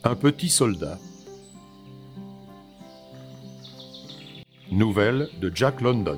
Un petit soldat. Nouvelle de Jack London.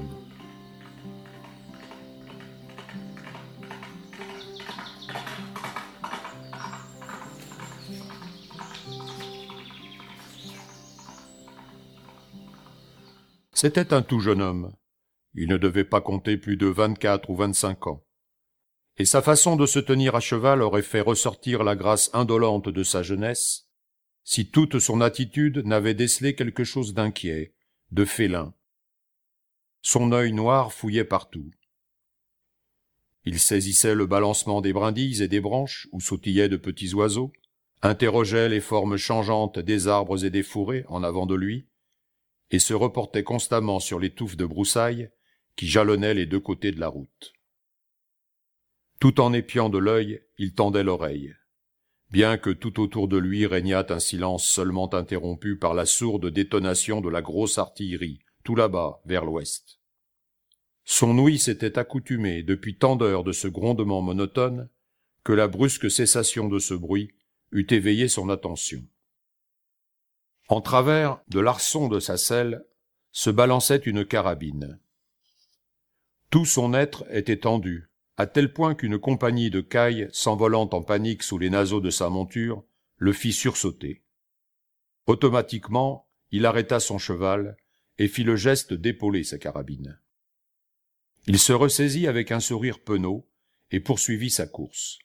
C'était un tout jeune homme. Il ne devait pas compter plus de 24 ou 25 ans. Et sa façon de se tenir à cheval aurait fait ressortir la grâce indolente de sa jeunesse, si toute son attitude n'avait décelé quelque chose d'inquiet, de félin. Son œil noir fouillait partout. Il saisissait le balancement des brindilles et des branches où sautillaient de petits oiseaux, interrogeait les formes changeantes des arbres et des fourrés en avant de lui, et se reportait constamment sur les touffes de broussailles qui jalonnaient les deux côtés de la route. Tout en épiant de l'œil, il tendait l'oreille, bien que tout autour de lui régnât un silence seulement interrompu par la sourde détonation de la grosse artillerie, tout là-bas, vers l'ouest. Son ouïe s'était accoutumée depuis tant d'heures de ce grondement monotone que la brusque cessation de ce bruit eût éveillé son attention. En travers de l'arçon de sa selle se balançait une carabine. Tout son être était tendu, à tel point qu'une compagnie de cailles, s'envolant en panique sous les naseaux de sa monture, le fit sursauter. Automatiquement, il arrêta son cheval et fit le geste d'épauler sa carabine. Il se ressaisit avec un sourire penaud et poursuivit sa course.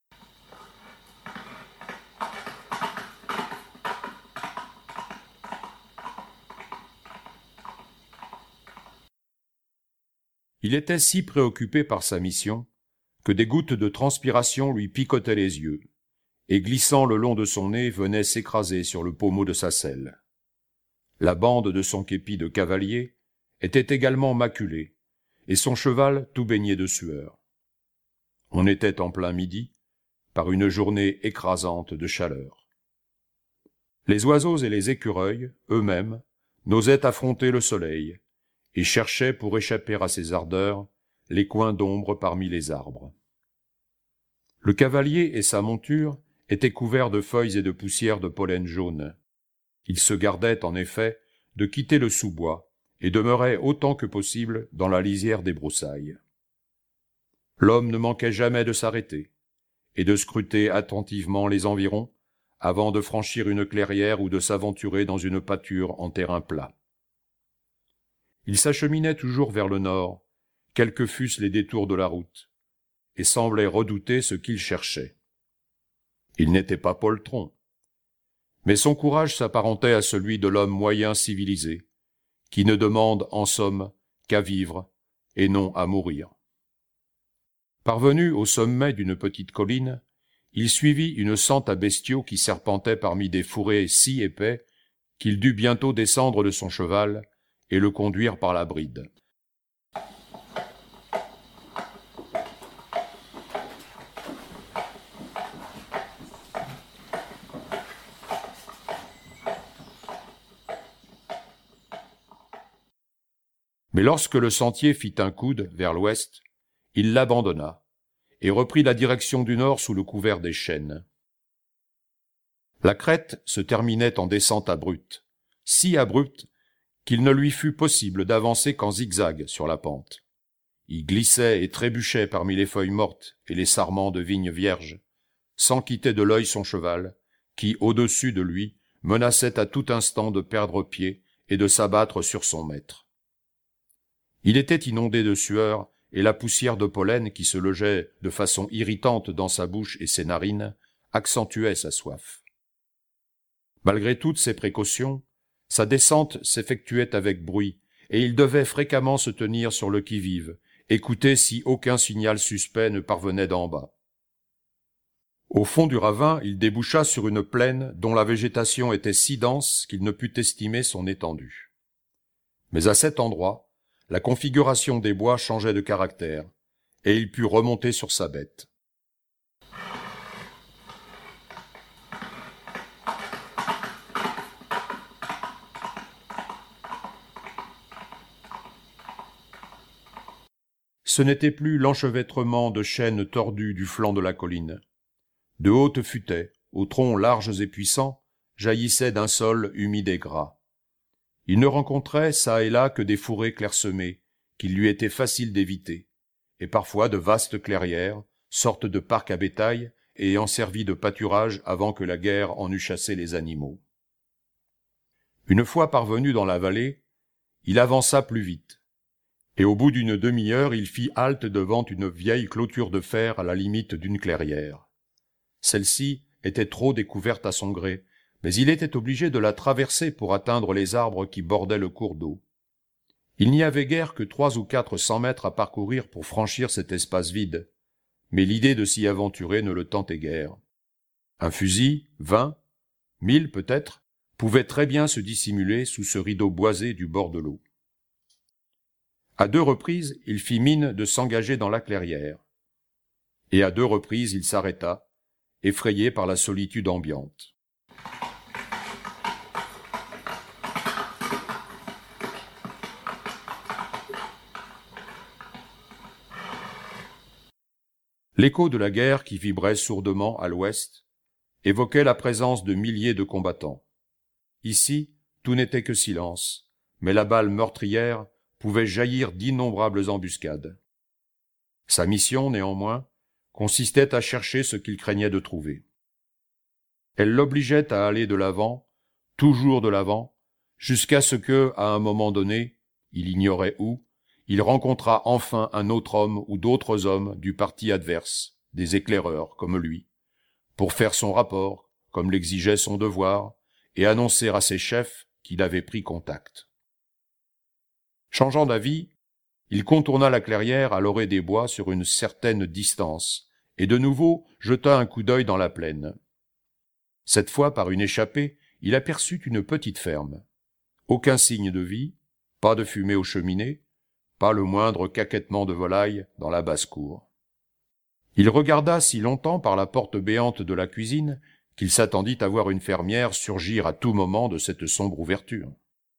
Il était si préoccupé par sa mission que des gouttes de transpiration lui picotaient les yeux, et glissant le long de son nez venaient s'écraser sur le pommeau de sa selle. La bande de son képi de cavalier était également maculée, et son cheval tout baigné de sueur. On était en plein midi, par une journée écrasante de chaleur. Les oiseaux et les écureuils, eux-mêmes, n'osaient affronter le soleil, et cherchaient pour échapper à ses ardeurs les coins d'ombre parmi les arbres. Le cavalier et sa monture étaient couverts de feuilles et de poussière de pollen jaune. Il se gardait, en effet, de quitter le sous-bois et demeurait autant que possible dans la lisière des broussailles. L'homme ne manquait jamais de s'arrêter et de scruter attentivement les environs avant de franchir une clairière ou de s'aventurer dans une pâture en terrain plat. Il s'acheminait toujours vers le nord, quels que fussent les détours de la route, et semblait redouter ce qu'il cherchait. Il n'était pas poltron, mais son courage s'apparentait à celui de l'homme moyen civilisé, qui ne demande, en somme, qu'à vivre et non à mourir. Parvenu au sommet d'une petite colline, il suivit une sente à bestiaux qui serpentait parmi des fourrés si épais qu'il dut bientôt descendre de son cheval et le conduire par la bride. Mais lorsque le sentier fit un coude vers l'ouest, il l'abandonna et reprit la direction du nord sous le couvert des chênes. La crête se terminait en descente abrupte, si abrupte qu'il ne lui fut possible d'avancer qu'en zigzag sur la pente. Il glissait et trébuchait parmi les feuilles mortes et les sarments de vignes vierges, sans quitter de l'œil son cheval, qui, au-dessus de lui, menaçait à tout instant de perdre pied et de s'abattre sur son maître. Il était inondé de sueur, et la poussière de pollen qui se logeait de façon irritante dans sa bouche et ses narines accentuait sa soif. Malgré toutes ces précautions, sa descente s'effectuait avec bruit, et il devait fréquemment se tenir sur le qui-vive, écouter si aucun signal suspect ne parvenait d'en bas. Au fond du ravin, il déboucha sur une plaine dont la végétation était si dense qu'il ne put estimer son étendue. Mais à cet endroit, la configuration des bois changeait de caractère, et il put remonter sur sa bête. Ce n'était plus l'enchevêtrement de chênes tordus du flanc de la colline. De hautes futaies, aux troncs larges et puissants, jaillissaient d'un sol humide et gras. Il ne rencontrait çà et là que des fourrés clairsemés, qu'il lui était facile d'éviter, et parfois de vastes clairières, sortes de parcs à bétail, ayant servi de pâturage avant que la guerre en eût chassé les animaux. Une fois parvenu dans la vallée, il avança plus vite, et au bout d'une demi-heure, il fit halte devant une vieille clôture de fer à la limite d'une clairière. Celle-ci était trop découverte à son gré, mais il était obligé de la traverser pour atteindre les arbres qui bordaient le cours d'eau. Il n'y avait guère que 300 ou 400 mètres à parcourir pour franchir cet espace vide, mais l'idée de s'y aventurer ne le tentait guère. Un fusil, 20, 1000 peut-être, pouvait très bien se dissimuler sous ce rideau boisé du bord de l'eau. À 2 reprises, il fit mine de s'engager dans la clairière, et à 2 reprises il s'arrêta, effrayé par la solitude ambiante. L'écho de la guerre qui vibrait sourdement à l'ouest évoquait la présence de milliers de combattants. Ici, tout n'était que silence, mais la balle meurtrière pouvait jaillir d'innombrables embuscades. Sa mission, néanmoins, consistait à chercher ce qu'il craignait de trouver. Elle l'obligeait à aller de l'avant, toujours de l'avant, jusqu'à ce que, à un moment donné, il ignorait où, il rencontra enfin un autre homme ou d'autres hommes du parti adverse, des éclaireurs comme lui, pour faire son rapport, comme l'exigeait son devoir, et annoncer à ses chefs qu'il avait pris contact. Changeant d'avis, il contourna la clairière à l'orée des bois sur une certaine distance, et de nouveau jeta un coup d'œil dans la plaine. Cette fois, par une échappée, il aperçut une petite ferme. Aucun signe de vie, pas de fumée aux cheminées, pas le moindre caquettement de volaille dans la basse-cour. Il regarda si longtemps par la porte béante de la cuisine qu'il s'attendit à voir une fermière surgir à tout moment de cette sombre ouverture.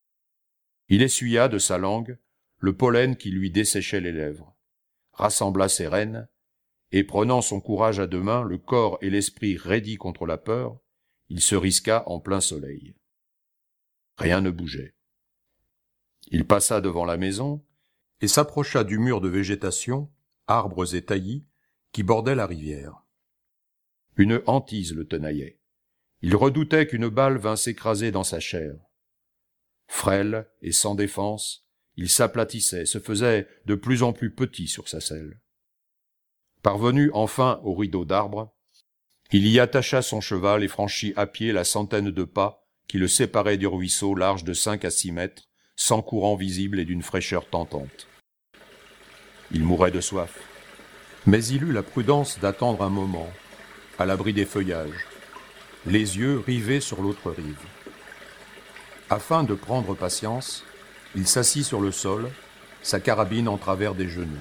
Il essuya de sa langue le pollen qui lui desséchait les lèvres, rassembla ses rênes, et prenant son courage à 2 mains, le corps et l'esprit raidis contre la peur, il se risqua en plein soleil. Rien ne bougeait. Il passa devant la maison et s'approcha du mur de végétation, arbres et taillis, qui bordait la rivière. Une hantise le tenaillait. Il redoutait qu'une balle vînt s'écraser dans sa chair. Frêle et sans défense, il s'aplatissait, se faisait de plus en plus petit sur sa selle. Parvenu enfin au rideau d'arbres, il y attacha son cheval et franchit à pied la centaine de pas qui le séparaient du ruisseau large de 5 à 6 mètres, sans courant visible et d'une fraîcheur tentante. Il mourait de soif, mais il eut la prudence d'attendre un moment, à l'abri des feuillages, les yeux rivés sur l'autre rive. Afin de prendre patience, il s'assit sur le sol, sa carabine en travers des genoux.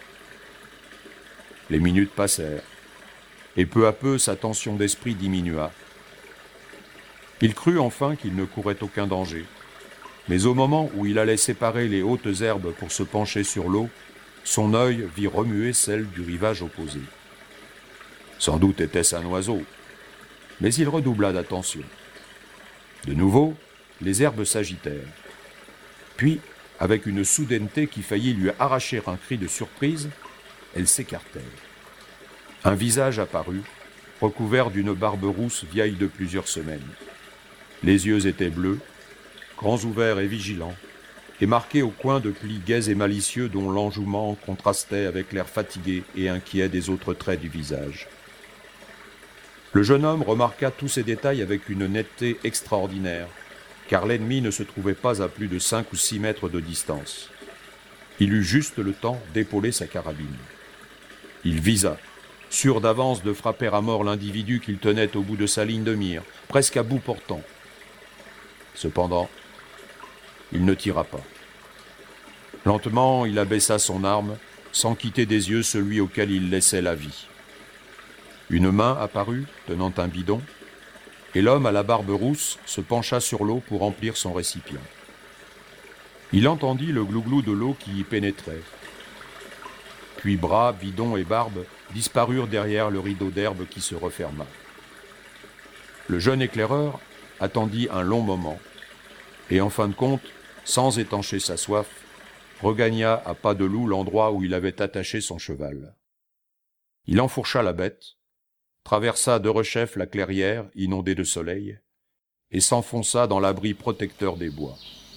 Les minutes passèrent, et peu à peu sa tension d'esprit diminua. Il crut enfin qu'il ne courait aucun danger, mais au moment où il allait séparer les hautes herbes pour se pencher sur l'eau, son œil vit remuer celle du rivage opposé. Sans doute était-ce un oiseau, mais il redoubla d'attention. De nouveau, les herbes s'agitèrent. Puis, avec une soudaineté qui faillit lui arracher un cri de surprise, elles s'écartèrent. Un visage apparut, recouvert d'une barbe rousse vieille de plusieurs semaines. Les yeux étaient bleus, grands ouverts et vigilants, et marqués au coin de plis gais et malicieux dont l'enjouement contrastait avec l'air fatigué et inquiet des autres traits du visage. Le jeune homme remarqua tous ces détails avec une netteté extraordinaire, car l'ennemi ne se trouvait pas à plus de 5 ou 6 mètres de distance. Il eut juste le temps d'épauler sa carabine. Il visa, sûr d'avance de frapper à mort l'individu qu'il tenait au bout de sa ligne de mire, presque à bout portant. Cependant, il ne tira pas. Lentement, il abaissa son arme, sans quitter des yeux celui auquel il laissait la vie. Une main apparut, tenant un bidon, et l'homme à la barbe rousse se pencha sur l'eau pour remplir son récipient. Il entendit le glouglou de l'eau qui y pénétrait. Puis bras, bidon et barbe disparurent derrière le rideau d'herbe qui se referma. Le jeune éclaireur attendit un long moment, et en fin de compte, sans étancher sa soif, regagna à pas de loup l'endroit où il avait attaché son cheval. Il enfourcha la bête, traversa derechef la clairière inondée de soleil, et s'enfonça dans l'abri protecteur des bois.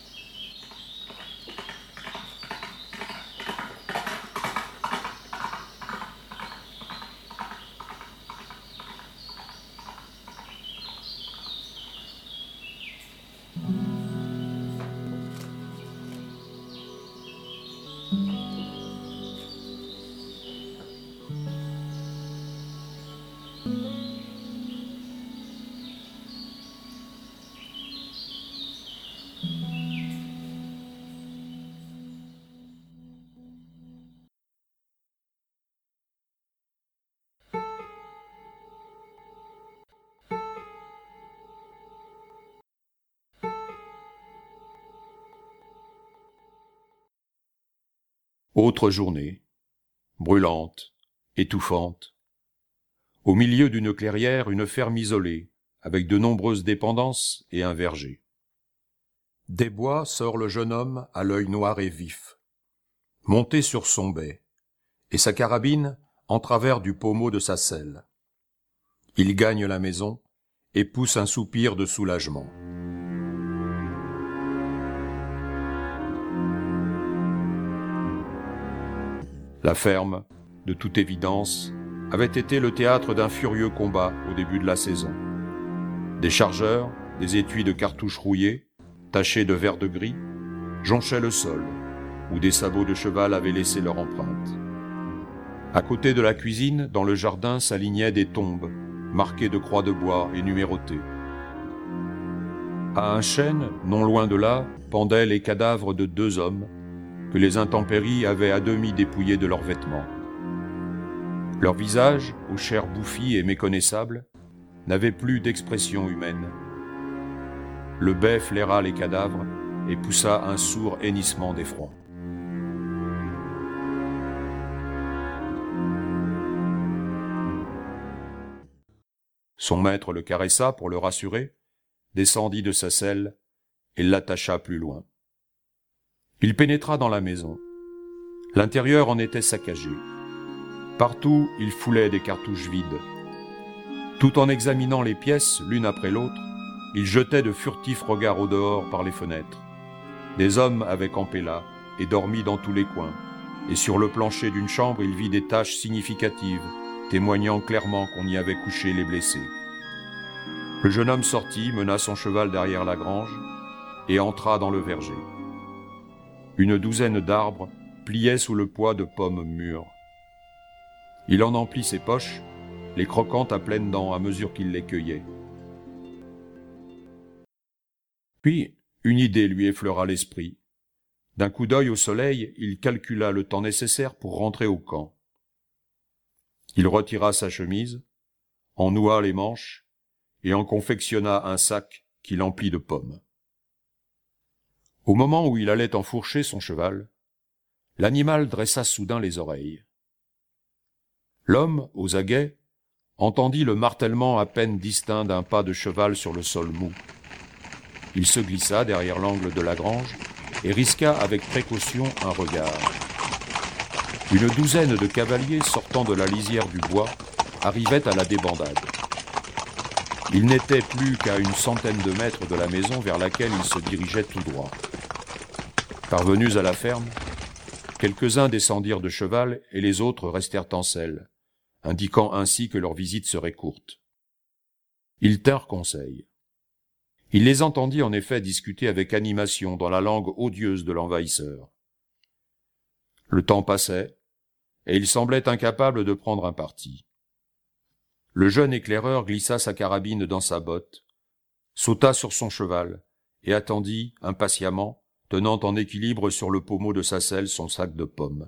Autre journée, brûlante, étouffante. Au milieu d'une clairière, une ferme isolée, avec de nombreuses dépendances et un verger. Des bois sort le jeune homme à l'œil noir et vif, monté sur son bai, et sa carabine en travers du pommeau de sa selle. Il gagne la maison et pousse un soupir de soulagement. La ferme, de toute évidence, avait été le théâtre d'un furieux combat au début de la saison. Des chargeurs, des étuis de cartouches rouillées, tachés de vert de gris, jonchaient le sol, où des sabots de cheval avaient laissé leur empreinte. À côté de la cuisine, dans le jardin, s'alignaient des tombes, marquées de croix de bois et numérotées. À un chêne, non loin de là, pendaient les cadavres de 2 hommes, que les intempéries avaient à demi dépouillés de leurs vêtements. Leurs visages, aux chairs bouffies et méconnaissables, n'avaient plus d'expression humaine. Le bai flaira les cadavres et poussa un sourd hennissement d'effroi. Son maître le caressa pour le rassurer, descendit de sa selle et l'attacha plus loin. Il pénétra dans la maison. L'intérieur en était saccagé. Partout, il foulait des cartouches vides. Tout en examinant les pièces, l'une après l'autre, il jetait de furtifs regards au dehors par les fenêtres. Des hommes avaient campé là et dormi dans tous les coins, et sur le plancher d'une chambre, il vit des taches significatives, témoignant clairement qu'on y avait couché les blessés. Le jeune homme sortit, mena son cheval derrière la grange et entra dans le verger. Une douzaine d'arbres pliaient sous le poids de pommes mûres. Il en emplit ses poches, les croquant à pleines dents à mesure qu'il les cueillait. Puis, une idée lui effleura l'esprit. D'un coup d'œil au soleil, il calcula le temps nécessaire pour rentrer au camp. Il retira sa chemise, en noua les manches et en confectionna un sac qu'il emplit de pommes. Au moment où il allait enfourcher son cheval, l'animal dressa soudain les oreilles. L'homme, aux aguets, entendit le martèlement à peine distinct d'un pas de cheval sur le sol mou. Il se glissa derrière l'angle de la grange et risqua avec précaution un regard. Une douzaine de cavaliers sortant de la lisière du bois arrivaient à la débandade. Ils n'étaient plus qu'à une centaine de mètres de la maison vers laquelle ils se dirigeaient tout droit. Parvenus à la ferme, quelques-uns descendirent de cheval et les autres restèrent en selle, indiquant ainsi que leur visite serait courte. Ils tinrent conseil. Il les entendit en effet discuter avec animation dans la langue odieuse de l'envahisseur. Le temps passait, et il semblait incapable de prendre un parti. Le jeune éclaireur glissa sa carabine dans sa botte, sauta sur son cheval, et attendit, impatiemment, tenant en équilibre sur le pommeau de sa selle son sac de pommes.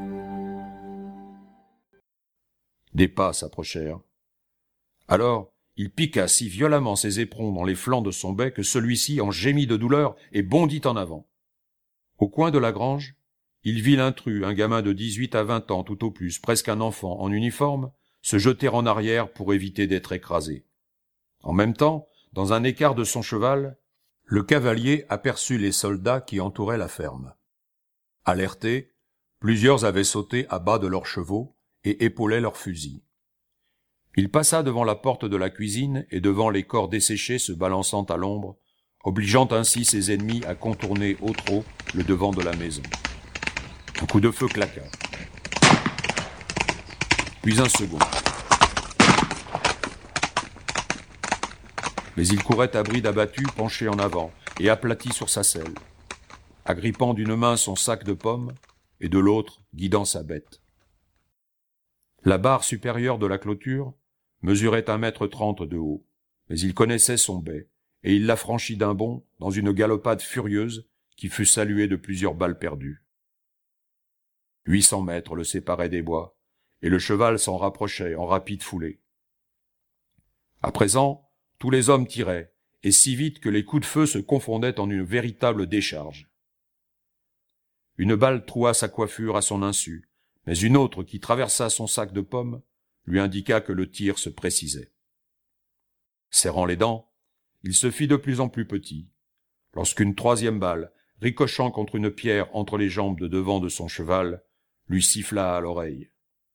Des pas s'approchèrent. Alors, il piqua si violemment ses éperons dans les flancs de son bec que celui-ci en gémit de douleur et bondit en avant. Au coin de la grange, il vit l'intrus, un gamin de 18 à 20 ans tout au plus, presque un enfant en uniforme, se jeter en arrière pour éviter d'être écrasé. En même temps, dans un écart de son cheval, le cavalier aperçut les soldats qui entouraient la ferme. Alertés, plusieurs avaient sauté à bas de leurs chevaux et épaulaient leurs fusils. Il passa devant la porte de la cuisine et devant les corps desséchés se balançant à l'ombre, obligeant ainsi ses ennemis à contourner au trot le devant de la maison. Un coup de feu claqua. Puis un second. Mais il courait à bride abattue, penché en avant, et aplati sur sa selle, agrippant d'une main son sac de pommes, et de l'autre guidant sa bête. La barre supérieure de la clôture mesurait 1,30 m de haut, mais il connaissait son bai, et il la franchit d'un bond dans une galopade furieuse qui fut saluée de plusieurs balles perdues. 800 mètres le séparaient des bois, et le cheval s'en rapprochait en rapide foulée. À présent, tous les hommes tiraient, et si vite que les coups de feu se confondaient en une véritable décharge. Une balle troua sa coiffure à son insu, mais une autre qui traversa son sac de pommes lui indiqua que le tir se précisait. Serrant les dents, il se fit de plus en plus petit, lorsqu'une troisième balle, ricochant contre une pierre entre les jambes de devant de son cheval, lui siffla à l'oreille.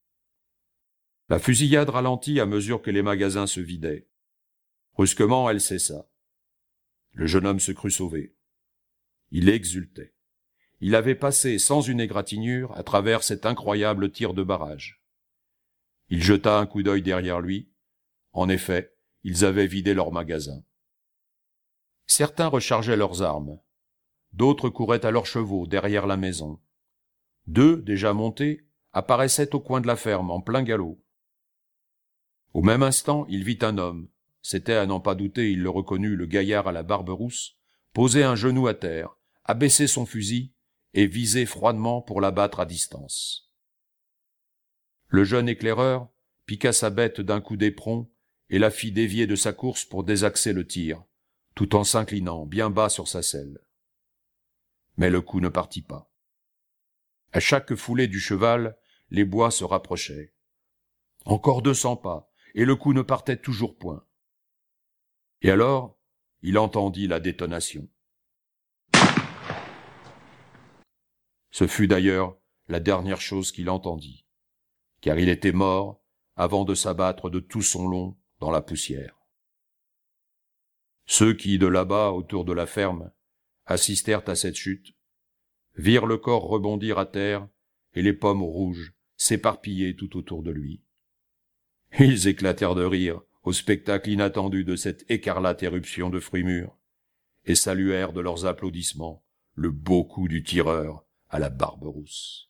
La fusillade ralentit à mesure que les magasins se vidaient. Brusquement, elle cessa. Le jeune homme se crut sauvé. Il exultait. Il avait passé sans une égratignure à travers cet incroyable tir de barrage. Il jeta un coup d'œil derrière lui. En effet, ils avaient vidé leur magasin. Certains rechargeaient leurs armes. D'autres couraient à leurs chevaux derrière la maison. 2, déjà montés, apparaissaient au coin de la ferme en plein galop. Au même instant, il vit un homme. C'était, à n'en pas douter, il le reconnut, le gaillard à la barbe rousse, poser un genou à terre, abaisser son fusil et viser froidement pour l'abattre à distance. Le jeune éclaireur piqua sa bête d'un coup d'éperon et la fit dévier de sa course pour désaxer le tir, tout en s'inclinant bien bas sur sa selle. Mais le coup ne partit pas. À chaque foulée du cheval, les bois se rapprochaient. Encore 200 pas, et le coup ne partait toujours point. Et alors, il entendit la détonation. Ce fut d'ailleurs la dernière chose qu'il entendit, car il était mort avant de s'abattre de tout son long dans la poussière. Ceux qui, de là-bas, autour de la ferme, assistèrent à cette chute, virent le corps rebondir à terre et les pommes rouges s'éparpiller tout autour de lui. Ils éclatèrent de rire au spectacle inattendu de cette écarlate éruption de fruits mûrs, et saluèrent de leurs applaudissements le beau coup du tireur à la barbe rousse.